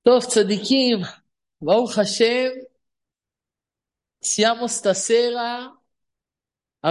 Tov Tzadikim, Baruch Hashem, siamo stasera a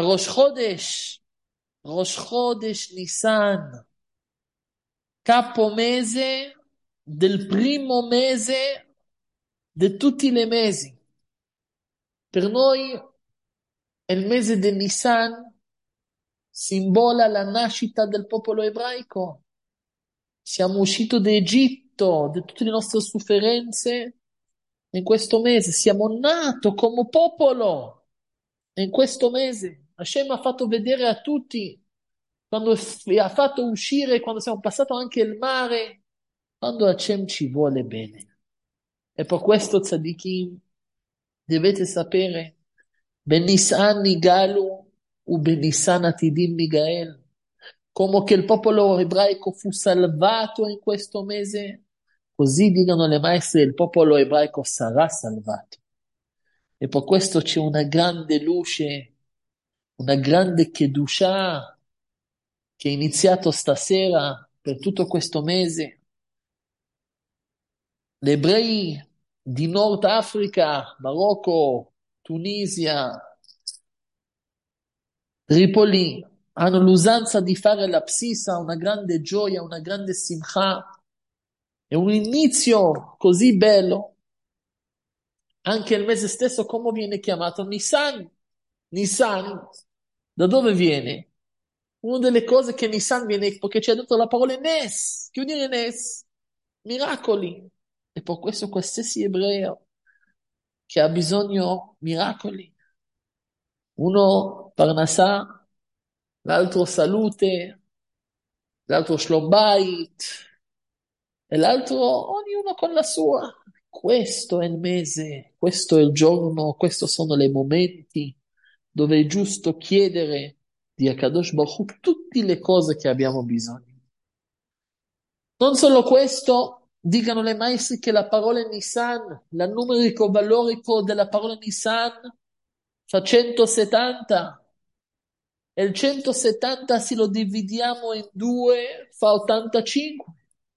Rosh Chodesh Nisan, capo mese del primo mese di tutti i mesi. Per noi il mese di Nisan simbola la nascita del popolo ebraico. Siamo usciti d'Egitto, di tutte le nostre sofferenze in questo mese. Siamo nati come popolo in questo mese. Hashem ha fatto vedere a tutti, quando ha fatto uscire, quando siamo passati anche il mare, quando Hashem ci vuole bene. E per questo, tzadikim, dovete sapere, Benisan Nigalu u Benisan Atidim Nigael, come che il popolo ebraico fu salvato in questo mese, così dicono le maestre, il popolo ebraico sarà salvato. E per questo c'è una grande luce, una grande Kedushah che è iniziato stasera per tutto questo mese. Gli ebrei di Nord Africa, Marocco, Tunisia, Tripoli, hanno l'usanza di fare la psissa, una grande gioia, una grande simcha. È un inizio così bello. Anche il mese stesso, come viene chiamato? Nisan. Nisan, da dove viene? Una delle cose che Nisan viene, perché ci ha detto la parola Nes. Che vuol dire Nes? Miracoli. E per questo qualsiasi ebreo che ha bisogno miracoli. Uno Parnassà, l'altro salute, l'altro Shlom Bayit, e l'altro ognuno con la sua. Questo è il mese, questo è il giorno, questi sono i momenti dove è giusto chiedere di Akadosh Baruch Hu tutte le cose che abbiamo bisogno. Non solo questo, dicano le maestre che la parola Nisan, il numerico valorico della parola Nisan fa 170 e il 170 se lo dividiamo in due fa 85.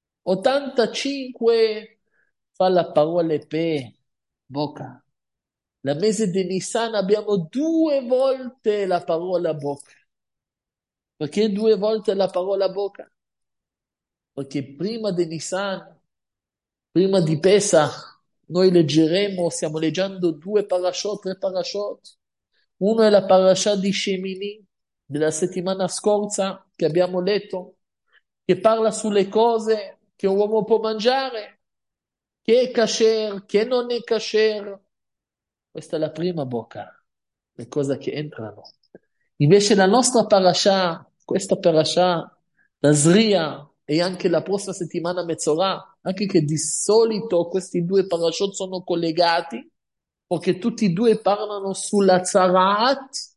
85 fa la parola pe, bocca. La mese di Nisan abbiamo due volte la parola bocca. Perché due volte la parola bocca? Perché prima di Nisan, prima di Pesach, noi leggeremo, stiamo leggendo due parashot, tre parashot. Uno è la parasha di Shemini, della settimana scorsa, che abbiamo letto, che parla sulle cose che un uomo può mangiare, che è kasher, che non è kasher. Questa è la prima bocca, le cose che entrano. Invece la nostra parasha, questa parasha, la Zria e anche la prossima settimana Mezzorah, anche che di solito questi due parashot sono collegati, perché tutti e due parlano sulla Tzaraat.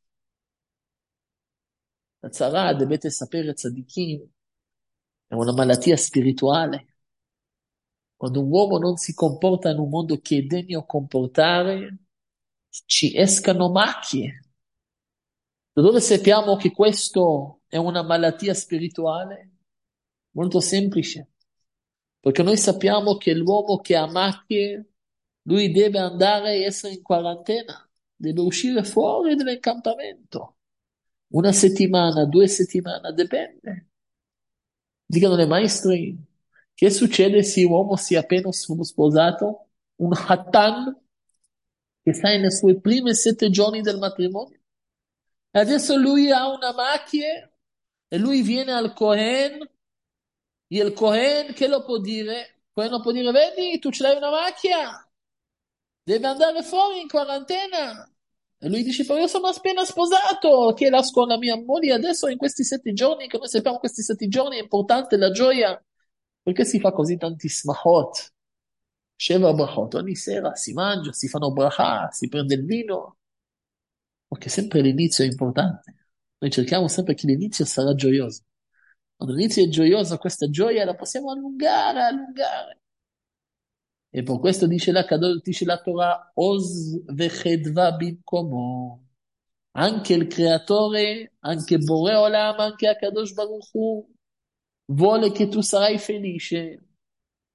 La Tzaraat, dovete sapere, tzadikim, è una malattia spirituale. Quando un uomo non si comporta in un modo che è degno comportare, ci escano macchie. Da dove sappiamo che questo è una malattia spirituale? Molto semplice, perché noi sappiamo che l'uomo che ha macchie, lui deve andare e essere in quarantena, deve uscire fuori dall'incampamento. Una settimana, 2 settimane, dipende. Dicono le maestri, che succede se l'uomo si è appena sposato? Un hattan che sta nei suoi primi 7 giorni del matrimonio. E adesso lui ha una macchia e lui viene al Cohen e il Cohen che lo può dire? Il Cohen lo può dire, vedi, tu ce l'hai una macchia, devi andare fuori in quarantena. E lui dice, però io sono appena sposato, che lasco la mia moglie adesso in questi 7 giorni, che noi sappiamo questi 7 giorni è importante la gioia. Perché si fa così tanti smahot? Sheva brachot, ogni sera si mangia, si fanno brachà, si prende il vino, perché sempre l'inizio è importante. Noi cerchiamo sempre che l'inizio sarà gioioso. Quando l'inizio è gioioso, questa gioia la possiamo allungare, allungare. E per questo dice la Torah, Oz vechedva bimkomo. Anche il creatore, anche Bore Olam, anche Akadosh Baruch Hu, vuole che tu sarai felice.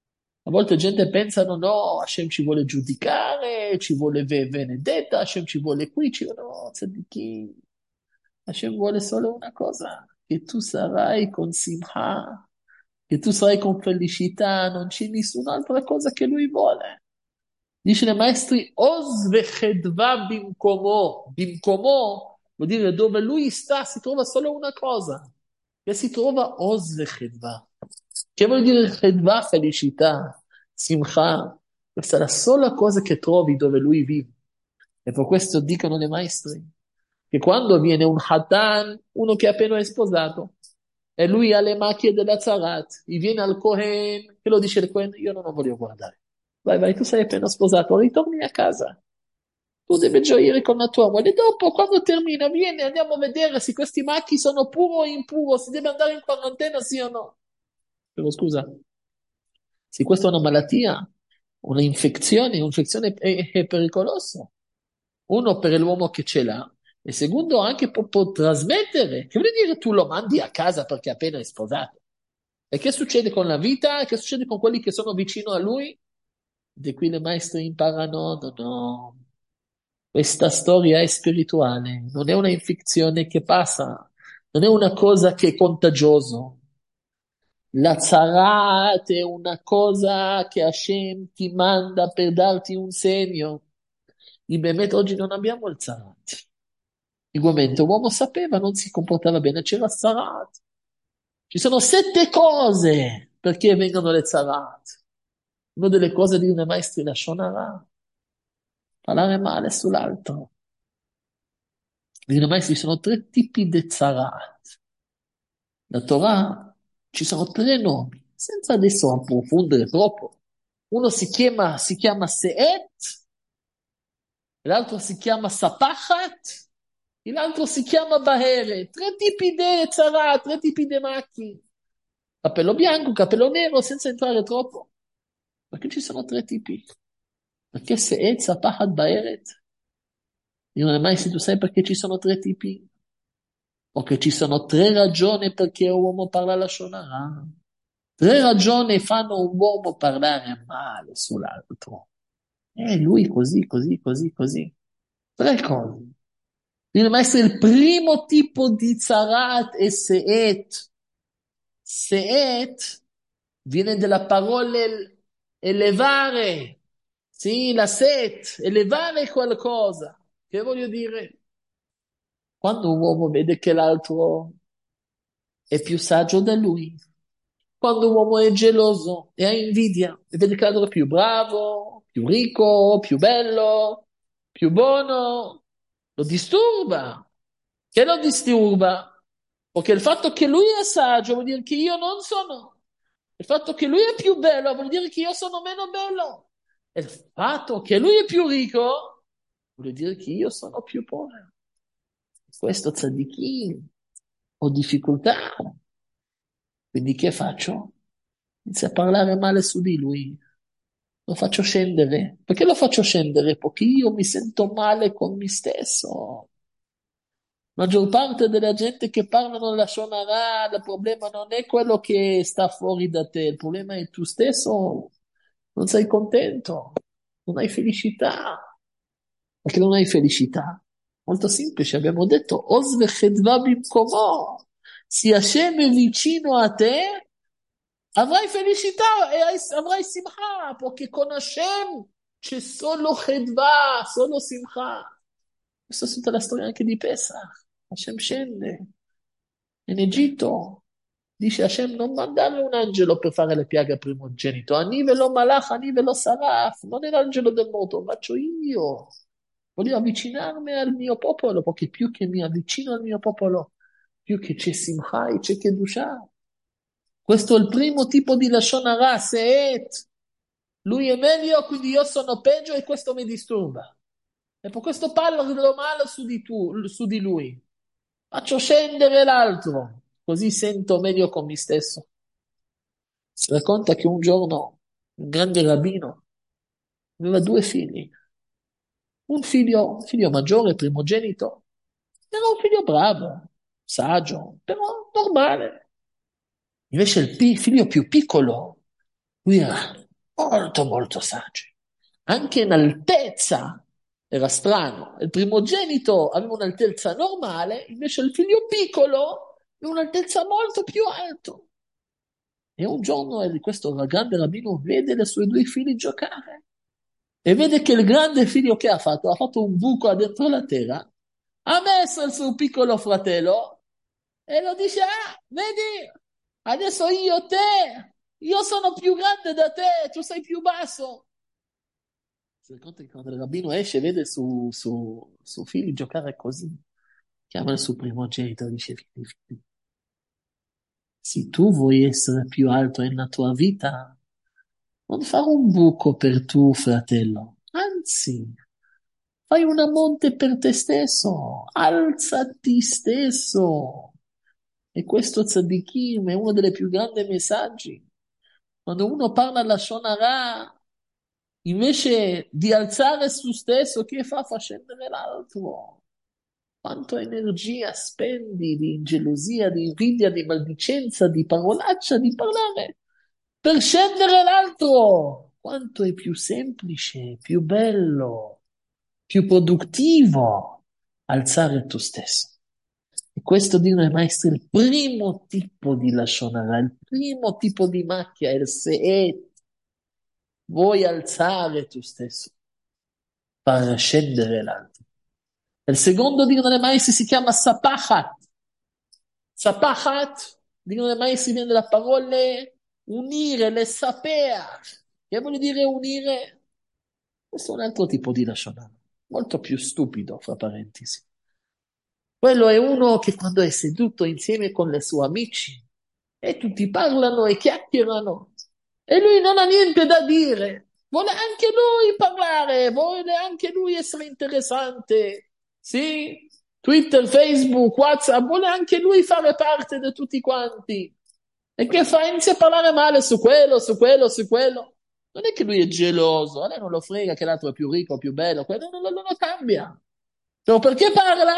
A volte gente pensa, no, Hashem ci vuole giudicare, ci vuole vendetta, Hashem ci vuole qui, no, tzaddikim. Hashem vuole solo una cosa, che tu sarai con simha, che tu sarai con felicità, non c'è nessun'altra cosa che lui vuole. Dice ai maestri, Oz vechedva bimkomo. Bimkomo vuol dire dove lui sta si trova solo una cosa, che si trova Oz vechedva. Che vuol dire chedva? Felicità, simcha. Questa è la sola cosa che trovi dove lui vive. E per questo dicono i maestri che quando viene un Hatan, uno che appena è sposato, e lui ha le macchie della Zarat, gli viene al Kohen, che lo dice il Kohen, io non lo voglio guardare. Vai, vai, tu sei appena sposato, ritorni a casa. Tu devi gioire con la tua moglie. Dopo, quando termina, vieni, andiamo a vedere se questi macchi sono puro o impuro, se deve andare in quarantena, sì o no. Però scusa, se questa è una malattia, un'infezione è pericoloso. Uno per l'uomo che ce l'ha, e secondo anche può trasmettere. Che vuol dire tu lo mandi a casa perché appena è sposato? E che succede con la vita? Che succede con quelli che sono vicino a lui? Di qui le maestre imparano, no, no. Questa storia è spirituale, non è una infezione che passa, non è una cosa che è contagiosa. La Zarat è una cosa che Hashem ti manda per darti un segno. In Bemet oggi non abbiamo il Zarat. Igualmente, l'uomo sapeva, non si comportava bene, c'era Zarat. Ci sono 7 cose perché vengono le Zarat. Una delle cose di una maestra la Shonara, parlare male sull'altro. Di una maestra ci sono 3 tipi di Zarat. La Torah ci sono 3 nomi, senza adesso approfondire troppo. Uno si chiama Seet, l'altro si chiama Sapachat, e l'altro si chiama Bahere. 3 tipi di Tzara, 3 tipi di macchi. Capello bianco, capello nero, senza entrare troppo. Perché ci sono 3 tipi? Perché Seet, Sapachat, Baheret? Io non è mai se tu sai perché ci sono 3 tipi? O che ci sono 3 ragioni perché un uomo parla la Shonara. 3 ragioni fanno un uomo parlare male sull'altro. Lui così, così, così, così. 3 cose. Il maestro, il primo tipo di Zarat è Seet. Seet viene dalla parola elevare. Sì, la set, elevare qualcosa. Che voglio dire? Quando un uomo vede che l'altro è più saggio da lui, quando un uomo è geloso e ha invidia e vede che l'altro è più bravo, più ricco, più bello, più buono, lo disturba. Che lo disturba? Perché il fatto che lui è saggio vuol dire che io non sono. Il fatto che lui è più bello vuol dire che io sono meno bello. E il fatto che lui è più ricco vuol dire che io sono più povero. Questo tzaddikim, ho difficoltà. Quindi che faccio? Inizio a parlare male su di lui. Lo faccio scendere. Perché lo faccio scendere? Perché io mi sento male con me stesso. Maggior parte della gente che parlano la Shonara, il problema non è quello che sta fuori da te, il problema è tu stesso, non sei contento, non hai felicità. Perché non hai felicità? Molto semplice, abbiamo detto, Osve chedva bimkomo. Se Hashem è vicino a te, avrai felicità e avrai simcha, perché con Hashem c'è solo chedva, solo simcha. Questa è tutta la storia anche di Pesach. Hashem scende in Egitto. Dice Hashem non mandare un angelo per fare le piaghe al primogenito. Anivelo malach, anivelo saraf. Non è l'angelo del morto, lo faccio io. Voglio avvicinarmi al mio popolo, perché più che mi avvicino al mio popolo, più che c'è simcha e c'è kedusha. Questo è il primo tipo di Lashon Hara, Seet. Lui è meglio, quindi io sono peggio e questo mi disturba. E per questo parlo male su di lui. Faccio scendere l'altro, così sento meglio con me stesso. Si racconta che un giorno un grande rabbino aveva 2 figli. Un figlio maggiore, primogenito, era un figlio bravo, saggio, però normale. Invece il figlio più piccolo, lui era molto molto saggi. Anche in altezza era strano. Il primogenito aveva un'altezza normale, invece il figlio piccolo aveva un'altezza molto più alta. E un giorno questo grande rabbino vede i suoi due figli giocare e vede che il grande figlio che ha fatto un buco dentro la terra, ha messo il suo piccolo fratello e lo dice, ah, vedi, adesso io sono più grande da te, tu sei più basso. Si rende conto che quando il rabbino esce e vede suo figlio giocare così, chiama il suo primogenito e dice, vieni, vieni. Se tu vuoi essere più alto nella tua vita, non fare un buco per tuo fratello, anzi, fai una monte per te stesso, alzati stesso. E questo tzadikim è uno dei più grandi messaggi. Quando uno parla la Shonara, invece di alzare su stesso, che fa? Fa scendere l'altro. Quanto energia spendi di gelosia, di invidia, di maldicenza, di parolaccia, di parlare per scendere l'altro. Quanto è più semplice, più bello, più produttivo alzare tu stesso. E questo, dicono i maestri, è il primo tipo di Lashon Hara, il primo tipo di macchia, il seet. Vuoi alzare tu stesso per scendere l'altro. Il secondo, dicono i maestri, si chiama Sapachat. Sapachat, dicono i maestri, viene dalla parola unire, le sapeach. Che vuol dire unire? Questo è un altro tipo di Lashon Hara, molto più stupido, fra parentesi. Quello è uno che quando è seduto insieme con i suoi amici e tutti parlano e chiacchierano e lui non ha niente da dire, vuole anche lui parlare, vuole anche lui essere interessante, sì? Twitter, Facebook, WhatsApp, vuole anche lui fare parte di tutti quanti. E che fa? Inizia a parlare male su quello, su quello, su quello. Non è che lui è geloso, a lei non lo frega che l'altro è più ricco, più bello, quello non lo cambia. Però perché parla?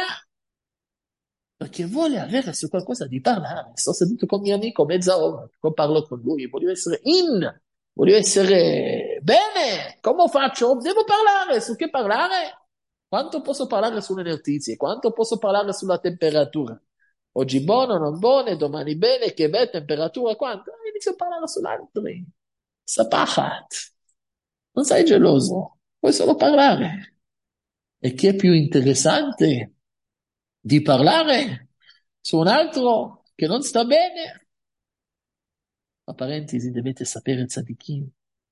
Perché vuole avere su qualcosa di parlare. Sto seduto con mio amico mezz'ora, parlo con lui, voglio essere bene. Come faccio? Devo parlare. Su che parlare? Quanto posso parlare sulle notizie? Quanto posso parlare sulla temperatura? Oggi buono, non buono, domani bene, che bella temperatura, quanto? Inizio a parlare sull'altro. Sapachat. Non sei geloso, puoi solo parlare. E chi è più interessante di parlare su un altro che non sta bene? Tra parentesi, dovete sapere, tzadikim,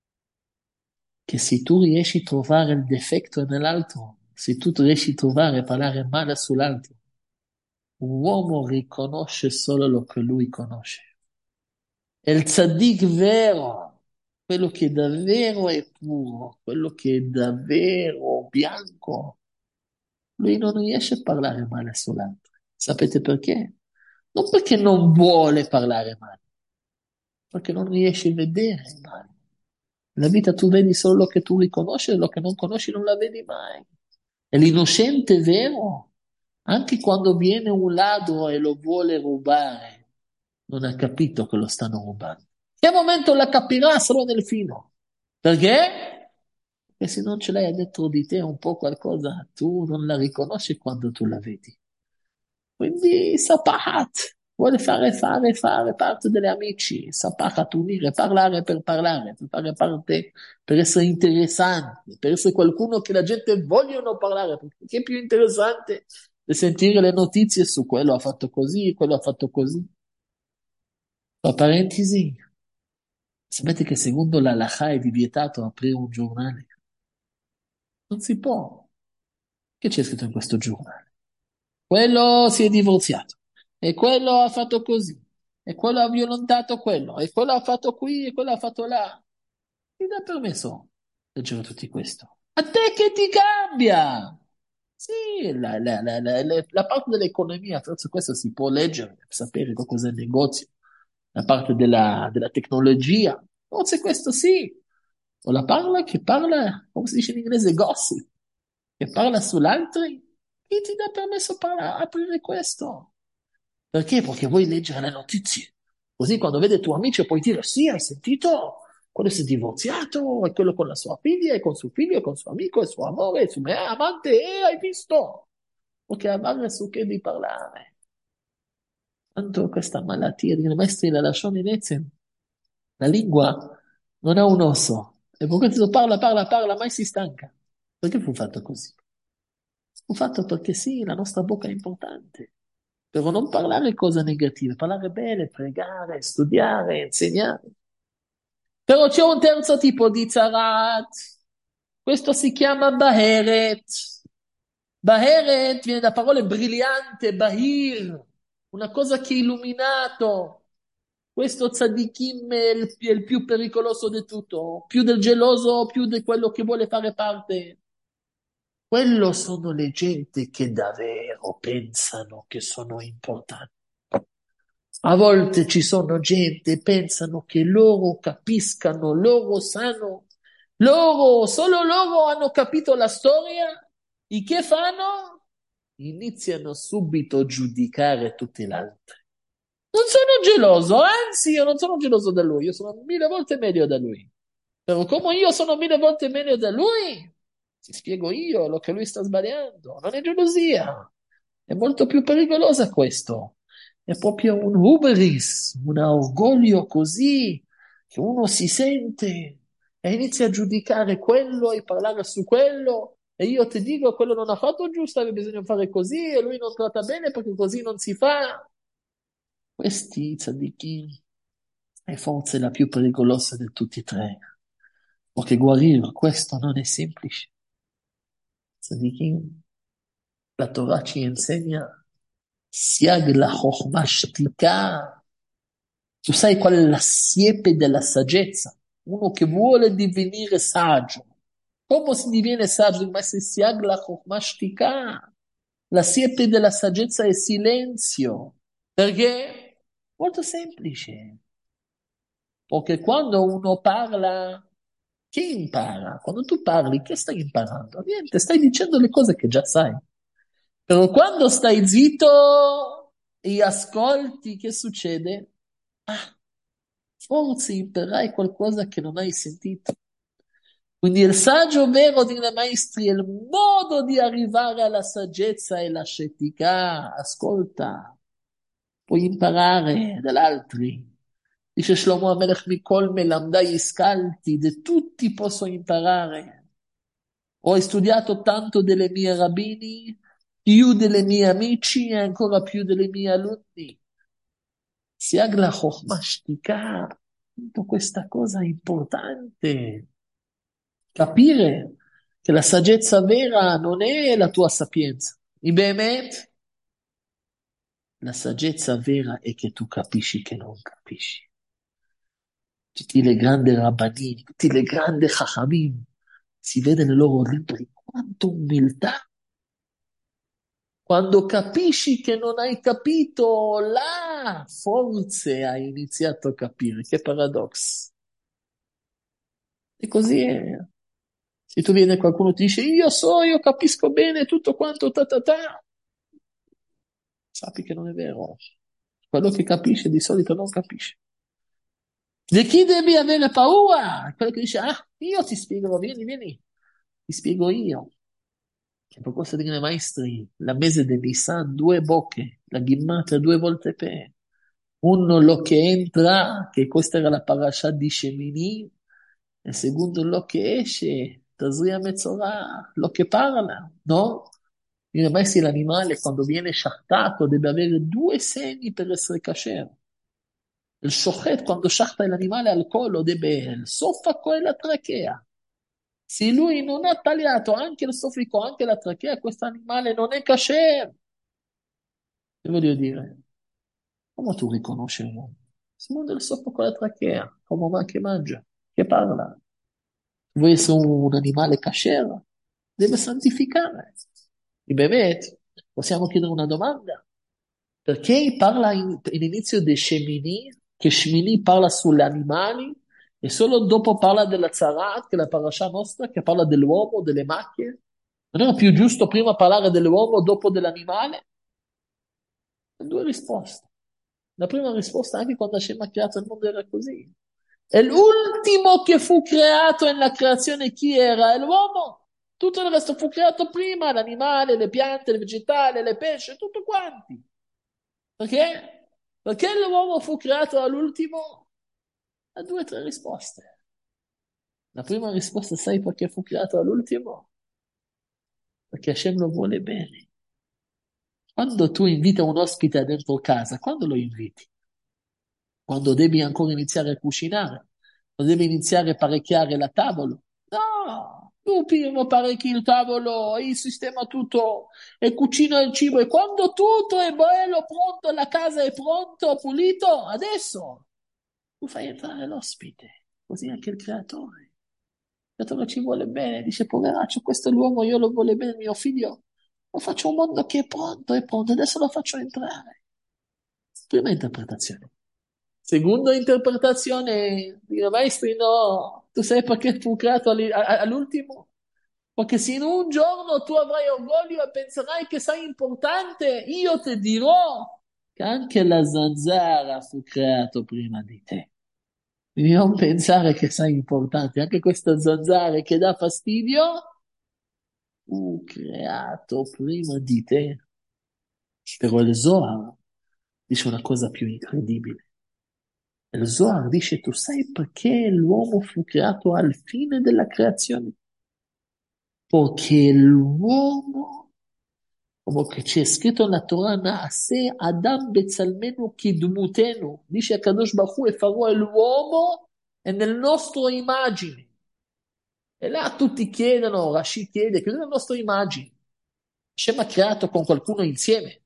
che se tu riesci a trovare il difetto nell'altro, se tu riesci a trovare a parlare male sull'altro, un uomo riconosce solo lo che lui conosce. E il tzaddik vero, quello che davvero è puro, quello che è davvero bianco, lui non riesce a parlare male sull'altro. Sapete perché? Non perché non vuole parlare male, perché non riesci a vedere il male. Nella vita tu vedi solo lo che tu riconosci e lo che non conosci non la vedi mai. E l'innocente vero, anche quando viene un ladro e lo vuole rubare, non ha capito che lo stanno rubando. Che momento la capirà solo nel fino? Perché? Perché se non ce l'hai dentro di te un po' qualcosa, tu non la riconosci quando tu la vedi. Quindi Sapahat vuole fare parte degli amici. Sapahat unire, parlare, per fare parte, per essere interessanti, per essere qualcuno che la gente vogliono parlare, perché è più interessante di sentire le notizie su quello ha fatto così, quello ha fatto così. Tra parentesi, sapete che secondo la halakha è vietato aprire un giornale? Non si può. Che c'è scritto in questo giornale? Quello si è divorziato, e quello ha fatto così, e quello ha violentato quello, e quello ha fatto qui, e quello ha fatto là. Ti dà permesso di leggere tutto questo? A te che ti cambia? Sì, la parte dell'economia, forse questo si può leggere, sapere cosa è il negozio, la parte della tecnologia, forse questo sì. O la parla che parla, come si dice in inglese, gossip, che parla sull'altro, chi ti dà permesso di aprire questo? Perché? Perché vuoi leggere le notizie. Così quando vede i tuoi amici puoi dire, sì, hai sentito? quello si è divorziato, e quello con la sua figlia, e con suo figlio, e con suo amico, e suo amore, e il suo amante, e hai visto? Perché avere su che di parlare. Tanto questa malattia di maestri la lasciano in Ezen. La lingua non ha un osso. E per questo parla, parla, parla, mai si stanca. Perché fu fatto così? Fu fatto perché sì, la nostra bocca è importante. Però non parlare cose negative, parlare bene, pregare, studiare, insegnare. Però c'è un terzo tipo di Zarat. Questo si chiama Baheret. Baheret viene da parole brillante, Bahir, una cosa che è illuminato. Questo tzadikim è il più pericoloso di tutto, più del geloso, più di quello che vuole fare parte. Quello sono le gente che davvero pensano che sono importanti. A volte ci sono gente che pensano che loro capiscano, loro sanno, loro, solo loro hanno capito la storia. E che fanno? Iniziano subito a giudicare tutti gli altri. Non sono geloso, anzi, io non sono geloso da lui, io sono 1000 volte meglio da lui. Però come io sono 1000 volte meglio da lui, ti spiego io lo che lui sta sbagliando. Non è gelosia, è molto più pericolosa questo. È proprio un hubris, un orgoglio così che uno si sente e inizia a giudicare quello e parlare su quello. E io ti dico, quello non ha fatto giusto, aveva bisogno di fare così e lui non tratta bene perché così non si fa. Questi tzaddikim è forse la più pericolosa di tutti e tre, perché guarire questo non è semplice. Tzaddikim, la Torah ci insegna, siag la chokhmah shtika. Tu sai qual è la siepe della saggezza? Uno che vuole divenire saggio. Come si diviene saggio? Ma se siag la chokhmah shtika. La siepe della saggezza è silenzio. Perché? Molto semplice. Perché quando uno parla, che impara? Quando tu parli, che stai imparando? Niente, stai dicendo le cose che già sai. Però quando stai zitto e ascolti, che succede? Ah, forse imparai qualcosa che non hai sentito. Quindi il saggio vero dei maestri è il modo di arrivare alla saggezza e la scetica. Ascolta, puoi imparare dagli altri. Dice Shlomo Amelech, Mikol melamdai iscalti, di tutti posso imparare. Ho studiato tanto delle mie rabbini, più delle mie amici e ancora più delle mie alunni. Siag la chokhmah shtika, tutto questa cosa è importante. Capire che la saggezza vera non è la tua sapienza. In Behemet, la saggezza vera è che tu capisci che non capisci. Tutti le grandi rabbanim, tutti le grandi chachamim, si vede nei loro libri quanta umiltà. Quando capisci che non hai capito, là forse hai iniziato a capire. Che paradosso. E così è. Se tu vieni e qualcuno ti dice, io so, io capisco bene tutto quanto, ta ta ta, sappi che non è vero. Quello che capisce di solito non capisce. Di chi devi avere paura? Quello che dice, ah, io ti spiego, vieni, vieni, ti spiego io. Che per questo dicono i maestri, la mese di Nisan, due bocche, la ghimmata 2 volte per. Uno lo che entra, che questa era la parasha di Shemini, e secondo lo che esce, Tazria Mezzorah, lo che parla, no? I maestri l'animale quando viene sciactato deve avere 2 seni per essere kasher. Il shochet quando sciacta l'animale al collo deve il sofaco e la trachea. Se lui non ha tagliato anche il soffico, anche la trachea, questo animale non è kasher. Che voglio dire? Come tu riconosci un uomo? Si muove il soffico e la trachea, come un uomo che mangia, che parla. Vuoi essere un animale kasher? Deve santificare. E Bemet, possiamo chiedere una domanda? Perché parla in inizio di Shemini, che Shemini parla sugli animali, e solo dopo parla della Zarat, che è la parasha nostra, che parla dell'uomo, delle macchie? Non era più giusto prima parlare dell'uomo, dopo dell'animale? 2 risposte. La prima risposta, anche quando Hashem ha creato il mondo, era così. E l'ultima l'ultimo che fu creato nella creazione chi era? L'uomo. Tutto il resto fu creato prima, l'animale, le piante, il vegetale, le pesci, tutto quanti. Perché? Perché l'uomo fu creato all'ultimo? Ha due o tre risposte. La prima risposta, sai perché fu creato all'ultimo? Perché Hashem lo vuole bene. Quando tu inviti un ospite dentro casa, quando lo inviti? Quando devi ancora iniziare a cucinare? Quando devi iniziare a apparecchiare la tavola? No! Tu prima apparecchi il tavolo, il sistema tutto, e cucina il cibo, e quando tutto è bello, pronto, la casa è pronta, pulito, adesso tu fai entrare l'ospite, così anche il creatore. Il creatore ci vuole bene, dice, poveraccio, questo è l'uomo, io lo vuole bene, mio figlio, lo faccio un mondo che è pronto, adesso lo faccio entrare. Prima interpretazione. Seconda interpretazione, dire, maestri, no, tu sai perché fu creato all'ultimo? Perché se in un giorno tu avrai orgoglio e penserai che sei importante, io ti dirò che anche la zanzara fu creato prima di te. Quindi non pensare che sei importante, anche questa zanzara che dà fastidio fu creato prima di te. Però il Zohar dice una cosa più incredibile. Il Zohar dice, tu sai perché l'uomo fu creato al fine della creazione? Perché l'uomo, come che c'è scritto nella Torah, Naaseh Adam Betzalmenu Kidmutenu, dice a Kadosh Baruch Hu, e farò l'uomo è nel nostro immagine. E là tutti chiedono, Rashi chiede, che è la nostra immagine. Hashem ha creato con qualcuno insieme.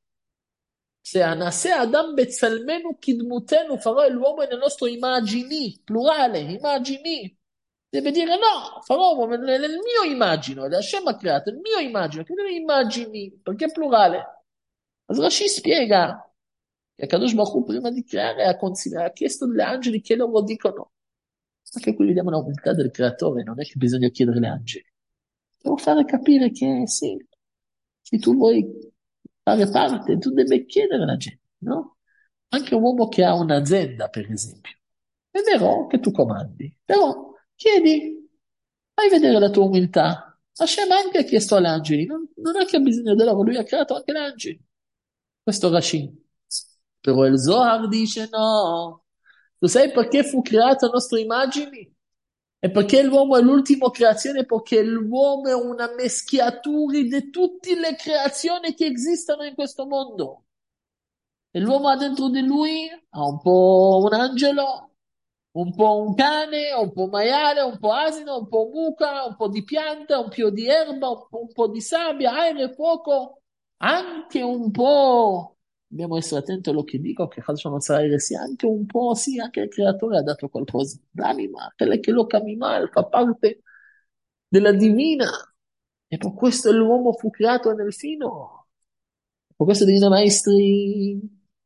Se Anase Adam Bezzalmenu Kidmutenu farò l'uomo nelle nostre immagini, plurale, immagini. Deve dire no, farò l'uomo nel mio immagino, Hashem ha creato il mio immagino, che delle immagini, perché è plurale. Allora Rashi spiega che Kadosh Baruch Hu prima di creare ha chiesto agli angeli che loro dicono. Anche qui vediamo l'umiltà del creatore, non è che bisogna chiedere agli angeli. Devo fare capire che sì, se tu vuoi fare parte, tu devi chiedere alla gente, no? Anche un uomo che ha un'azienda, per esempio. È vero che tu comandi, però chiedi, fai vedere la tua umiltà. Hashem anche ha chiesto agli angeli, non è che ha bisogno di loro, lui ha creato anche gli angeli. Questo Rashi. Però il Zohar dice no. Tu sai perché fu creato a nostre immagini? E perché l'uomo è l'ultima creazione? Perché l'uomo è una meschiatura di tutte le creazioni che esistono in questo mondo. E l'uomo ha dentro di lui ha un po' un angelo, un po' un cane, un po' un maiale, un po' asino, un po' mucca, un po' di pianta, un po' di erba, un po' di sabbia, aria, fuoco, anche un po'. Dobbiamo essere attenti a quello che dico, che faccio non sarà sì, anche un po', sì, anche il creatore ha dato qualcosa. L'anima, quella che lo camminava, fa parte della divina. E per questo l'uomo fu creato nel fino. Per questo divina maestri.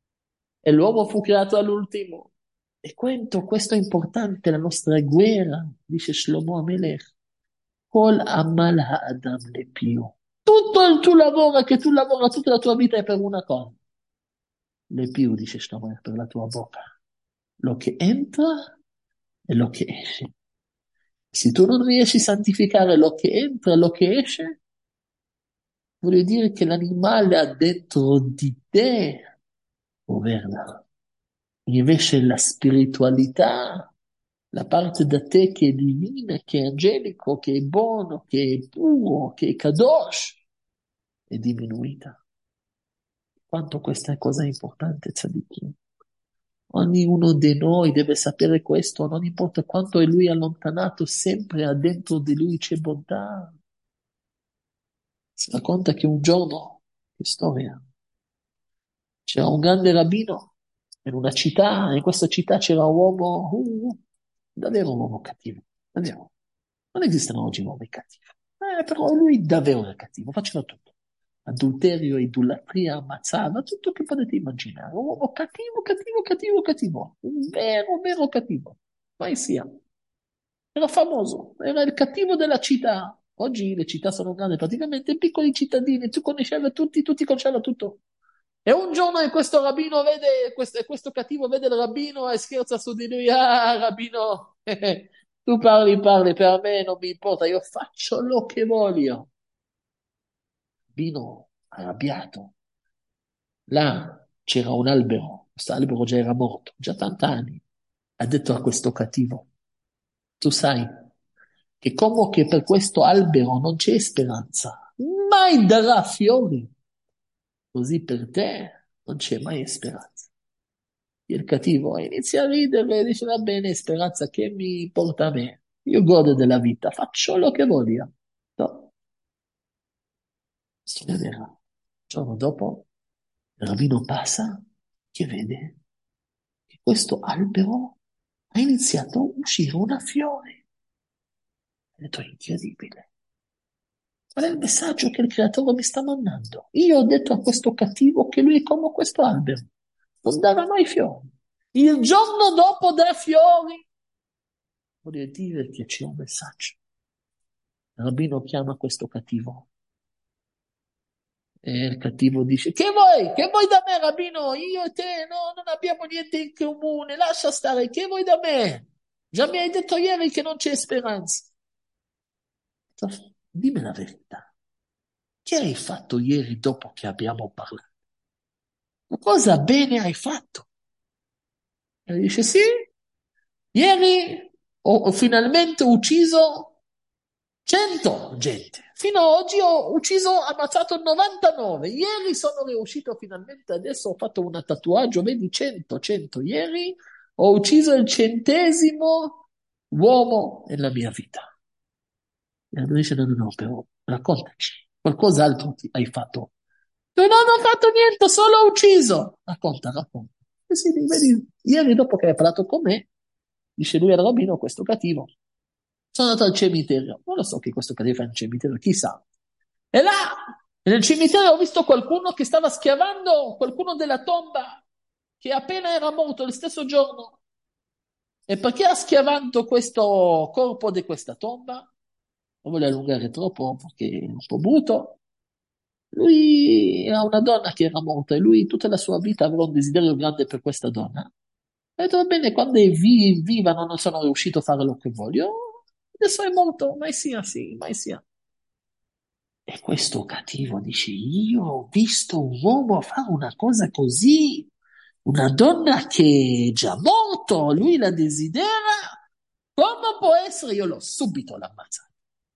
E l'uomo fu creato all'ultimo. E questo è importante, la nostra guerra, dice Shlomo Amelech. Kol amal ha'adam lepio. Tutto il tuo lavoro che tu lavora tutta la tua vita è per una cosa. Lepio, dice Shlomo Amelech, per la tua bocca. Lo che entra e lo che esce. Se tu non riesci a santificare lo che entra e lo che esce, vuol dire che l'animale ha dentro di te governa. Invece la spiritualità, la parte da te che è divina, che è angelico, che è buono, che è puro, che è kadosh, è diminuita. Quanto questa cosa è importante, tzadikim. Ognuno di noi deve sapere questo, non importa quanto è lui allontanato, sempre ha dentro di lui c'è bontà. Si racconta che un giorno, che storia, c'era un grande rabbino in una città, e in questa città c'era un uomo, davvero un uomo cattivo, davvero. Non esistono oggi uomini cattivi, però lui davvero era cattivo, faceva tutto. Adulterio, idolatria, ammazzava, tutto che potete immaginare. Un uomo cattivo, cattivo, cattivo, cattivo. Un vero, vero cattivo. Mai sia. Era famoso, era il cattivo della città. Oggi le città sono grandi, praticamente piccoli cittadini, tu conoscevi tutti, tutti conoscevano tutto. E un giorno questo rabbino vede, questo cattivo vede il rabbino e scherza su di lui, ah, rabbino, Tu parli, per me non mi importa, io faccio lo che voglio. Vino arrabbiato. Là c'era un albero, questo albero già era morto, già 80 anni. Ha detto a questo cattivo, tu sai che come che per questo albero non c'è speranza, mai darà fiori, così per te non c'è mai speranza. E il cattivo inizia a ridere e dice, va bene, speranza che mi porta a me. Io godo della vita, faccio lo che voglio. No, storia vera. Il giorno dopo, il rabbino passa che vede che questo albero ha iniziato a uscire una fiore. Ha detto, è incredibile. Qual è il messaggio che il creatore mi sta mandando? Io ho detto a questo cattivo che lui è come questo albero, non darà mai fiori. Il giorno dopo dà fiori. Vuol dire che c'è un messaggio. Il rabbino chiama questo cattivo e il cattivo dice, che vuoi? Che vuoi da me, rabbino? Io e te no, non abbiamo niente in comune, lascia stare, che vuoi da me? Già mi hai detto ieri che non c'è speranza. Dimmi la verità. Che hai fatto ieri dopo che abbiamo parlato? Cosa bene hai fatto? E dice, sì, ieri ho finalmente ucciso 100 gente. Fino ad oggi ho ucciso, ammazzato 99. Ieri sono riuscito finalmente, adesso ho fatto un tatuaggio, vedi 100, 100. Ieri ho ucciso il 100° uomo nella mia vita. E allora dice, no, no, no, però raccontaci, qualcos'altro hai fatto. No, non ho fatto niente, solo ucciso. Racconta, racconta. E sì, vedi, ieri dopo che hai parlato con me, dice lui al rabbino, questo cattivo, sono andato al cimitero. Non lo so che questo cattivo fa in cimitero, chissà. E là, nel cimitero ho visto qualcuno che stava schiavando qualcuno della tomba, che appena era morto il stesso giorno. E perché ha schiavato questo corpo di questa tomba? Non voglio allungare troppo perché è un po' brutto. Lui era una donna che era morta e lui tutta la sua vita aveva un desiderio grande per questa donna. Ha detto, va bene, quando è viva non sono riuscito a fare lo che voglio, adesso è morto, mai sia, sì, mai sia. E questo cattivo dice, io ho visto un uomo fare una cosa così, una donna che è già morto, lui la desidera, come può essere? Io l'ho subito l'ammazzato.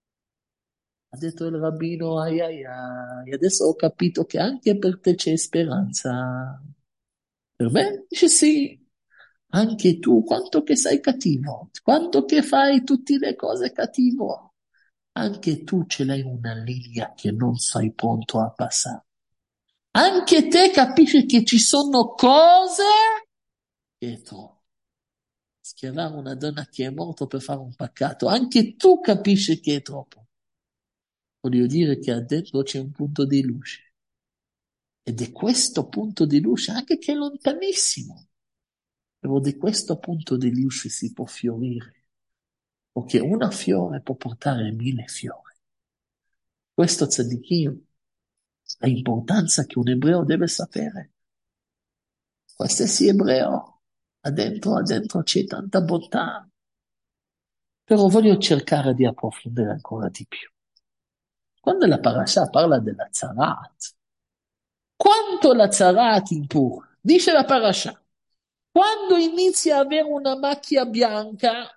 Ha detto il rabbino, ai ai ai, adesso ho capito che anche per te c'è speranza. Per me? Dice sì, anche tu, quanto che sei cattivo, quanto che fai tutte le cose cattivo, anche tu ce l'hai una linea che non sei pronto a passare. Anche te capisci che ci sono cose che tu schiavare una donna che è morta per fare un peccato, anche tu capisci che è troppo. Voglio dire che dentro c'è un punto di luce. Ed è questo punto di luce, anche che è lontanissimo, però di questo punto di luce si può fiorire, perché una fiore può portare 1000 fiori. Questo tzadikim, l'importanza che un ebreo deve sapere. Qualsiasi ebreo, adentro c'è tanta bontà, però voglio cercare di approfondire ancora di più. Quando la parasha parla della Zarat, quanto la Zarat impura? Dice la parasha, quando inizia a avere una macchia bianca,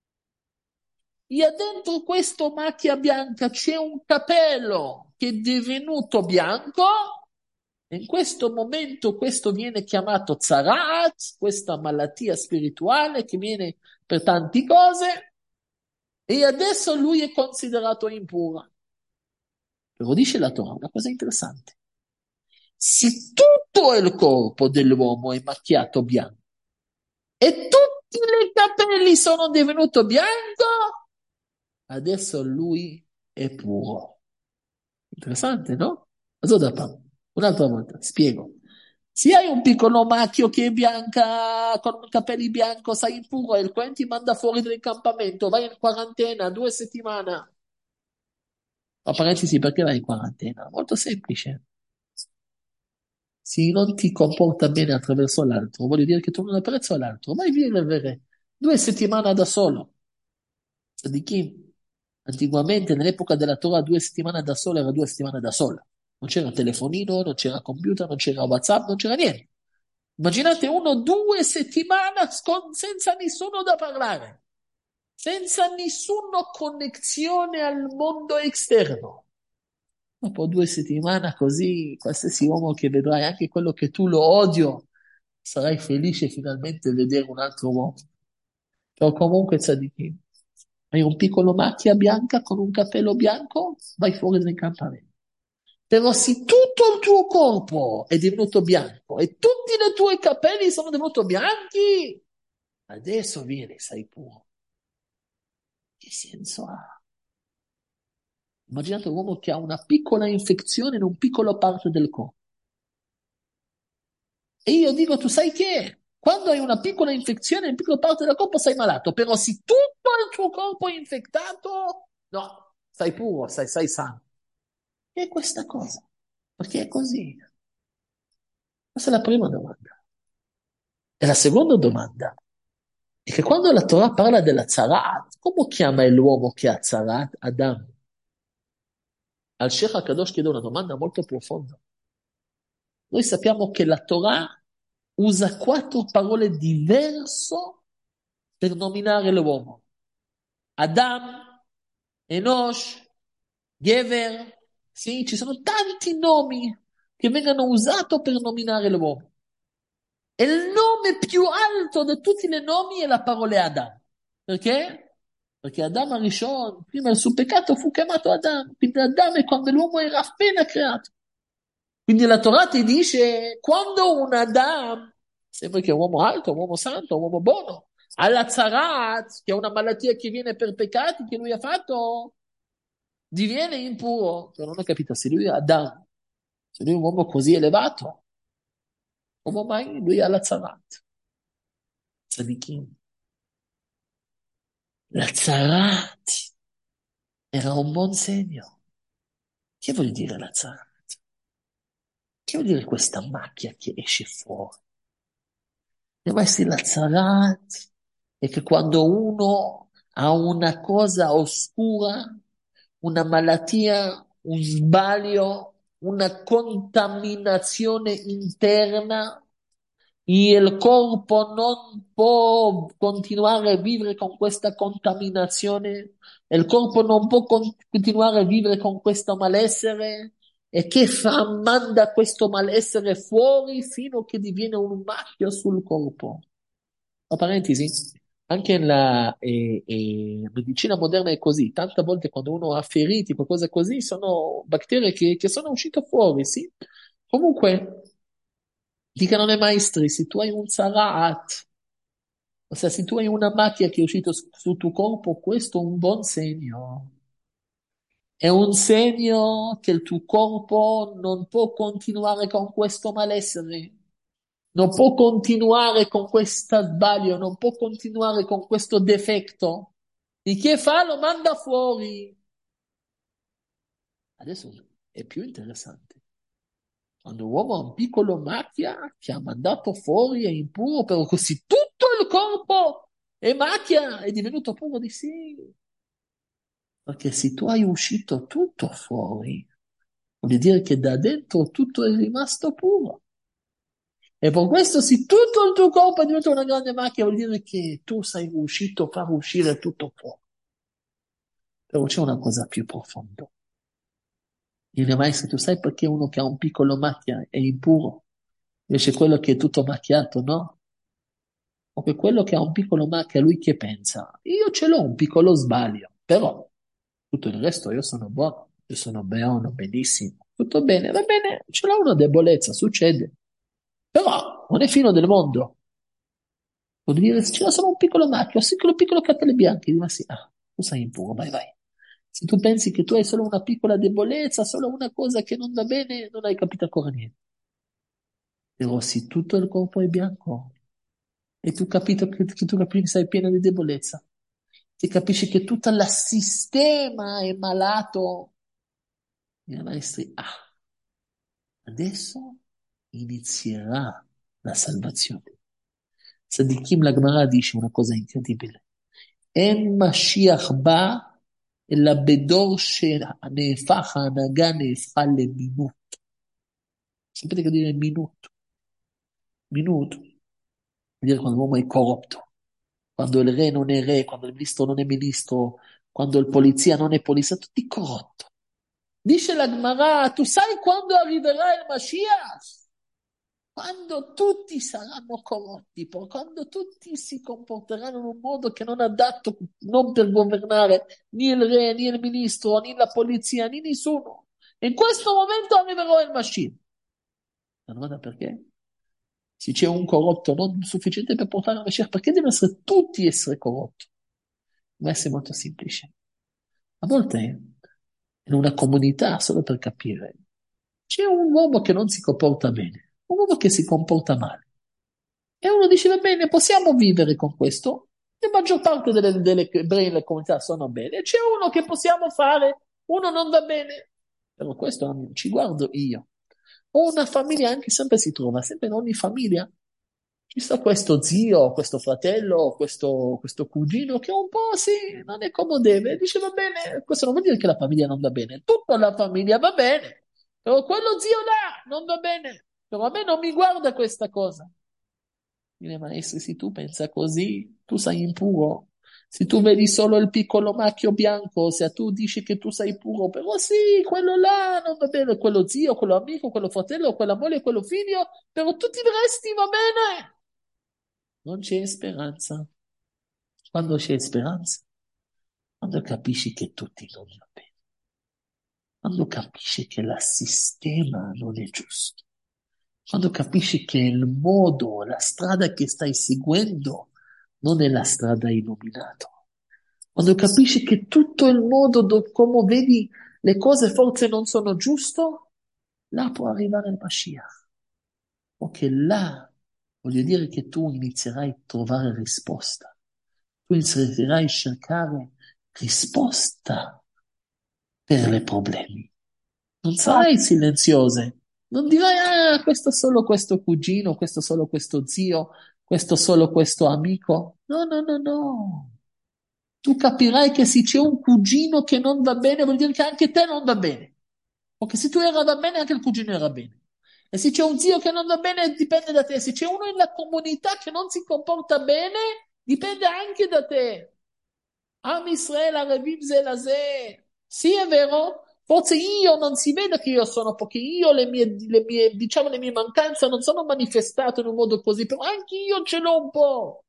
e dentro questa macchia bianca c'è un capello che è divenuto bianco, in questo momento questo viene chiamato Zarat, questa malattia spirituale che viene per tante cose, e adesso lui è considerato impuro. Però dice la Torah una cosa interessante. Se tutto il corpo dell'uomo è macchiato bianco e tutti i capelli sono divenuti bianco, adesso lui è puro. Interessante, no? Zodapa, un'altra volta, spiego. Se hai un piccolo macchio che è bianca, con capelli bianchi, sei impuro e il Cohen ti manda fuori dall'incampamento, vai in quarantena 2 settimane. A parentesi, perché vai in quarantena? Molto semplice. Se non ti comporta bene attraverso l'altro, voglio dire che tu non apprezzi l'altro, vai a vivere 2 settimane da solo. Tzadikim, antiguamente nell'epoca della Torah 2 settimane da sola era 2 settimane da sola. Non c'era telefonino, non c'era computer, non c'era WhatsApp, non c'era niente. Immaginate uno 2 settimane senza nessuno da parlare, senza nessuna connessione al mondo esterno. Dopo 2 settimane così, qualsiasi uomo che vedrai, anche quello che tu lo odio, sarai felice finalmente di vedere un altro uomo. Però comunque, tzadiki, hai un piccolo macchia bianca con un cappello bianco, vai fuori dal campamento. Però se tutto il tuo corpo è divenuto bianco e tutti i tuoi capelli sono divenuti bianchi, adesso vieni, sei puro. Che senso ha? Immaginate un uomo che ha una piccola infezione in un piccolo parte del corpo. E io dico, tu sai che quando hai una piccola infezione in una piccola parte del corpo sei malato, però se tutto il tuo corpo è infettato, no, sei puro, sei sano. E è questa cosa, perché è così. Questa è la prima domanda. E la seconda domanda è che quando la Torah parla della Zarat, come chiama l'uomo che ha Zarat? Adam. Al Sheikh HaKadosh chiede una domanda molto profonda. Noi sappiamo che la Torah usa 4 parole diverse per nominare l'uomo. Adam, Enosh, Gever. Sì, ci sono tanti nomi che vengono usati per nominare l'uomo. E il nome più alto di tutti i nomi è la parola Adam. Perché? Perché Adam Arishon, prima del suo peccato, fu chiamato Adam. Quindi Adam è quando l'uomo era appena creato. Quindi la Torah ti dice, quando un Adam, sembra che è un uomo alto, un uomo santo, un uomo buono, ha la Zarat, che è una malattia che viene per peccati che lui ha fatto, diviene impuro. Però non ho capito, se lui è Adam, se lui è un uomo così elevato, come mai lui ha la Zarat? Tzadikim. La Zarat era un buon segno. Che vuol dire la Zarat? Che vuol dire questa macchia che esce fuori? Deve essere la Zarat è che quando uno ha una cosa oscura, una malattia, un sbaglio, una contaminazione interna, il corpo non può continuare a vivere con questa contaminazione, il corpo non può continuare a vivere con questo malessere. E che fa? Manda questo malessere fuori fino a che diviene un macchio sul corpo. Tra parentesi, anche la medicina moderna è così. Tante volte quando uno ha feriti, qualcosa così, sono batterie che sono uscite fuori, sì. Comunque, dicono le maestri, se tu hai un zarat, ossia se tu hai una macchia che è uscita sul tuo corpo, questo è un buon segno. È un segno che il tuo corpo non può continuare con questo malessere, non può continuare con questo sbaglio, non può continuare con questo difetto. Il che fa? Lo manda fuori. Adesso è più interessante. Quando l'uomo ha un piccolo macchia che ha mandato fuori è impuro, però così tutto il corpo è macchia, è divenuto puro di sì. Perché se tu hai uscito tutto fuori, vuol dire che da dentro tutto è rimasto puro. E per questo, se tutto il tuo corpo è diventato una grande macchia, vuol dire che tu sei riuscito a far uscire tutto fuori. Però c'è una cosa più profonda. Il maestro, tu sai perché uno che ha un piccolo macchia è impuro? Invece quello che è tutto macchiato, no? Perché quello che ha un piccolo macchia, lui che pensa? Io ce l'ho un piccolo sbaglio, però tutto il resto io sono buono, io sono buono, benissimo, tutto bene, va bene, ce l'ho una debolezza, succede. Però non è fine del mondo. Vuol dire, se c'è solo un piccolo macchio, un piccolo, piccolo capelli bianchi, ma sì, tu sei impuro, vai, vai. Se tu pensi che tu hai solo una piccola debolezza, solo una cosa che non va bene, non hai capito ancora niente. Però se tutto il corpo è bianco e tu capito che tu capisci che sei pieno di debolezza, ti capisci che tutto il sistema è malato, i maestri, adesso inizierà la salvazione. Sadikim la Gemara dice una cosa incredibile. אין משיח בא, אלא בדור שנהפך, ההנהגה נהפכה למינות. Sapete che dire minuto? Minuto vuol dire quando l'uomo è corrotto, quando il re non è re, quando il ministro non è ministro, quando il polizia non è polizia, tutti corrotti. Dice la Gemara, tu sai quando arriverà il Mashiach? Quando tutti saranno corrotti, quando tutti si comporteranno in un modo che non è adatto non per governare né il re, né il ministro, né la polizia, né nessuno. In questo momento arriverà il Mashiach. La domanda perché? Se c'è un corrotto non sufficiente per portare il Mashiach, perché devono essere tutti essere corrotti? Ma è molto semplice. A volte in una comunità, solo per capire, c'è un uomo che non si comporta bene, un uomo che si comporta male. E uno dice, va bene, possiamo vivere con questo. La maggior parte delle ebrei nelle comunità sono bene. C'è uno che possiamo fare, uno non va bene. Però questo ci guardo io. O una famiglia anche sempre si trova, sempre in ogni famiglia. Ci sta questo zio, questo fratello, questo cugino che un po' sì, non è come deve. Dice, va bene, questo non vuol dire che la famiglia non va bene. Tutta la famiglia va bene. Però quello zio là non va bene. Però a me non mi guarda questa cosa. Dire, maestro, se tu pensa così, tu sei impuro. Se tu vedi solo il piccolo macchio bianco, se tu dici che tu sei puro, però sì, quello là non va bene, quello zio, quello amico, quello fratello, quella moglie, quello figlio, però tutti i resti va bene. Non c'è speranza. Quando c'è speranza? Quando capisci che tutti non va bene. Quando capisci che il sistema non è giusto. Quando capisci che il modo, la strada che stai seguendo non è la strada illuminata. Quando capisci che tutto il modo come vedi le cose forse non sono giusto, là può arrivare il Mashiach. Perché là voglio dire che tu inizierai a trovare risposta. Tu inizierai a cercare risposta per i problemi. Non sarai silenziose. Non dirai, ah, questo solo questo cugino, questo solo questo zio, questo solo questo amico. No, no, no, no. Tu capirai che se c'è un cugino che non va bene, vuol dire che anche te non va bene. Perché se tu va bene, anche il cugino era bene. E se c'è un zio che non va bene, dipende da te. Se c'è uno nella comunità che non si comporta bene, dipende anche da te. Am Israele, Arevim Zelazeh. Sì, è vero. Forse io non si vede che io sono, perché io diciamo, le mie mancanze non sono manifestate in un modo così, però anche io ce l'ho un po'.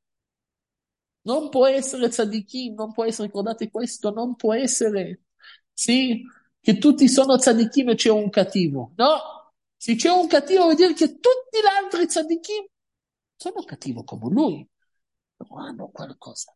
Non può essere tzadikim, non può essere, ricordate questo, non può essere, sì, che tutti sono tzadikim e c'è un cattivo. No, se c'è un cattivo vuol dire che tutti gli altri tzadikim sono cattivi come lui, però hanno qualcosa.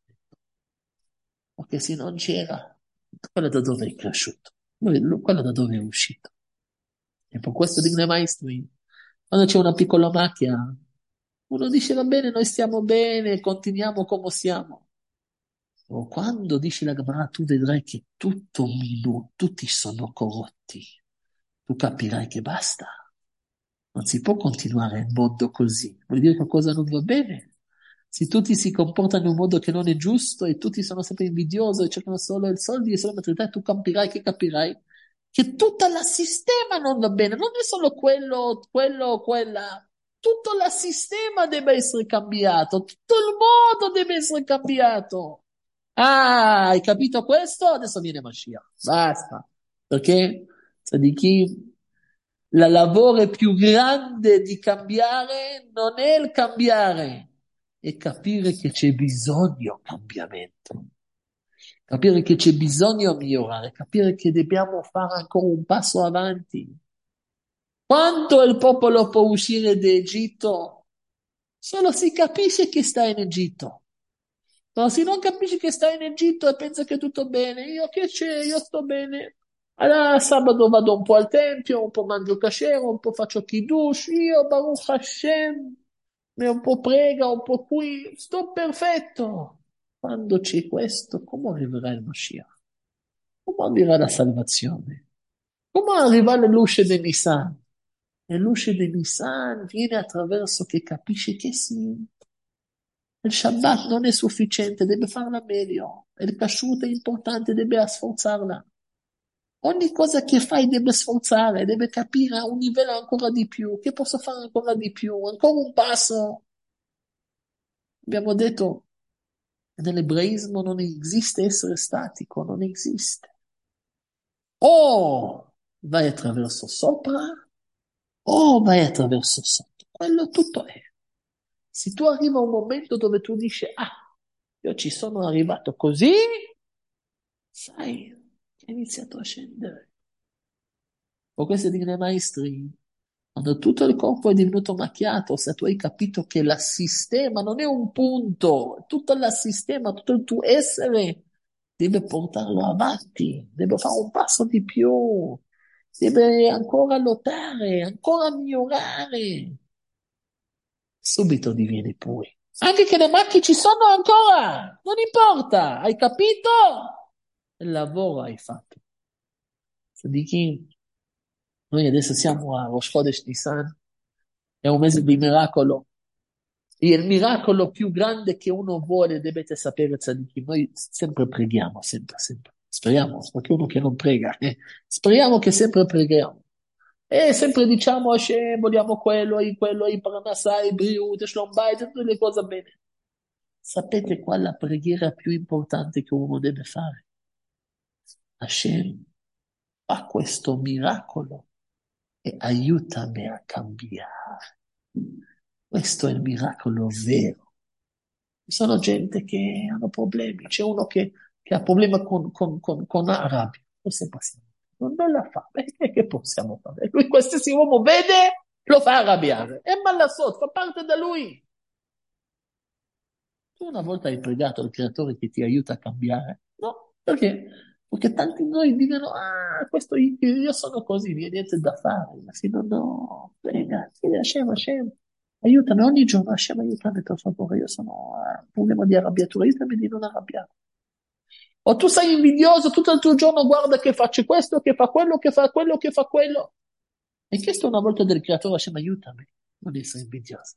Perché se non c'era, quello da dove è cresciuto, quello da dove è uscito. E per questo dico ai maestri, quando c'è una piccola macchia, uno dice va bene, noi stiamo bene, continuiamo come siamo. O quando dice la Gemara, tu vedrai che tutti sono corrotti. Tu capirai che basta. Non si può continuare il mondo così. Vuol dire che qualcosa non va bene. Se tutti si comportano in un modo che non è giusto e tutti sono sempre invidiosi e cercano solo i soldi e solo la materialità, tu capirai che tutto il sistema non va bene. Non è solo quello, quella. Tutto il sistema deve essere cambiato. Tutto il modo deve essere cambiato. Ah, hai capito questo? Adesso viene Mashiach. Basta. Perché? Tzadikim, la lavoro più grande di cambiare non è il cambiare, è capire che c'è bisogno cambiamento. Capire che c'è bisogno migliorare, capire che dobbiamo fare ancora un passo avanti. Quando il popolo può uscire d'Egitto? Solo si capisce che sta in Egitto. No, se non capisci che stai in Egitto e pensa che è tutto bene, io che c'è, io sto bene. Allora sabato vado un po' al tempio, un po' mangio kasher, un po' faccio kiddush, io Baruch Hashem, e un po' prega, un po' qui, sto perfetto. Quando c'è questo, come arriverà il Mashiach? Come arriverà la salvazione? Come arriva la luce di Nissan? La luce di Nissan viene attraverso che capisci che sì. Il Shabbat non è sufficiente, deve farla meglio. Il kashrut è importante, deve sforzarla. Ogni cosa che fai deve sforzare, deve capire a un livello ancora di più. Che posso fare ancora di più? Ancora un passo. Abbiamo detto, nell'ebraismo non esiste essere statico, non esiste. O vai attraverso sopra, o vai attraverso sotto. Quello tutto è. Se tu arrivi a un momento dove tu dici, ah, io ci sono arrivato così, sai che hai iniziato a scendere. Con questi dire maestri, quando tutto il corpo è divenuto macchiato, se tu hai capito che il sistema non è un punto, tutto il sistema, tutto il tuo essere deve portarlo avanti, deve fare un passo di più, deve ancora lottare, ancora migliorare. Subito divieni puri. Anche che le macchie ci sono ancora, non importa, hai capito? Il lavoro hai fatto. Sadiqin, noi adesso siamo a Rosh Chodesh Nisan, è un mese di miracolo. E il miracolo più grande che uno vuole, dovete sapere, Tzadikim, noi sempre preghiamo, sempre, sempre. Speriamo, perché uno che non prega, speriamo che sempre preghiamo. E sempre diciamo, Hashem, vogliamo quello, Parnassai, Briut, Shlom Bayit, tutte le cose bene. Sapete qual è la preghiera più importante che uno deve fare? Hashem, fa questo miracolo e aiutami a cambiare. Questo è il miracolo vero. Ci sono gente che hanno problemi, c'è uno che ha problemi con la rabbia. Cosa possiamo fare? Non la fa, perché che possiamo fare? Lui qualsiasi uomo vede, lo fa arrabbiare. E malasot, fa parte da lui. Tu una volta hai pregato al creatore che ti aiuta a cambiare? No, perché? Perché tanti di noi dicono, ah, questo io sono così, non ho niente da fare. Ma sì, no, no, prega, chiedi a Hashem, Hashem, aiutami ogni giorno, Hashem, aiutami per favore, io sono a un problema di arrabbiatura, aiutami di non arrabbiare. O tu sei invidioso, tutto il tuo giorno guarda che faccio questo, che fa quello, che fa quello, che fa quello. E chiesto una volta del creatore, Hashem, aiutami, non essere invidioso.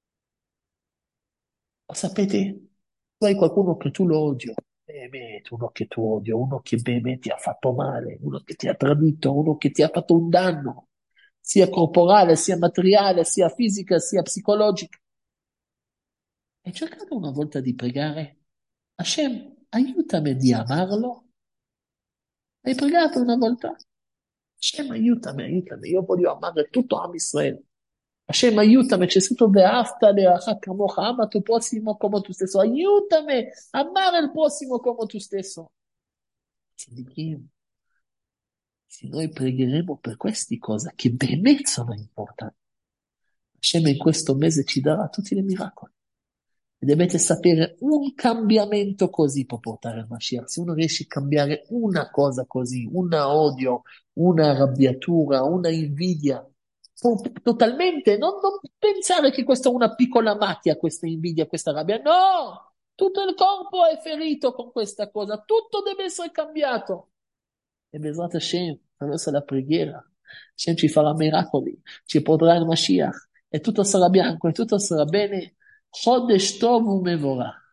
Ma sapete, tu hai qualcuno che tu lo odio, uno che tu odi, uno che beh, ti ha fatto male, uno che ti ha tradito, uno che ti ha fatto un danno, sia corporale, sia materiale, sia fisica, sia psicologica. Hai cercato una volta di pregare? Hashem, aiutami di amarlo? Hai pregato una volta? Hashem, aiutami, io voglio amare tutto Am Israele. Hashem, aiutami, c'è scritto Ve'afta le'acha kamocha, ama tuo prossimo come tu stesso. Aiutami a amare il prossimo come tu stesso. Tzadikim, se noi pregheremo per queste cose che באמת sono importanti, Hashem in questo mese ci darà tutti i miracoli. E dovete sapere, un cambiamento così può portare al Mashiach. Se uno riesce a cambiare una cosa così, una odio, una arrabbiatura, una invidia, totalmente, non pensare che questa è una piccola macchia, questa invidia, questa rabbia. No! Tutto il corpo è ferito con questa cosa, tutto deve essere cambiato. E Bezrat Hashem, attraverso la preghiera, Hashem ci farà miracoli, ci porterà il Mashiach, e tutto sarà bianco, e tutto sarà bene. Chodesh Tov U'Mevorach.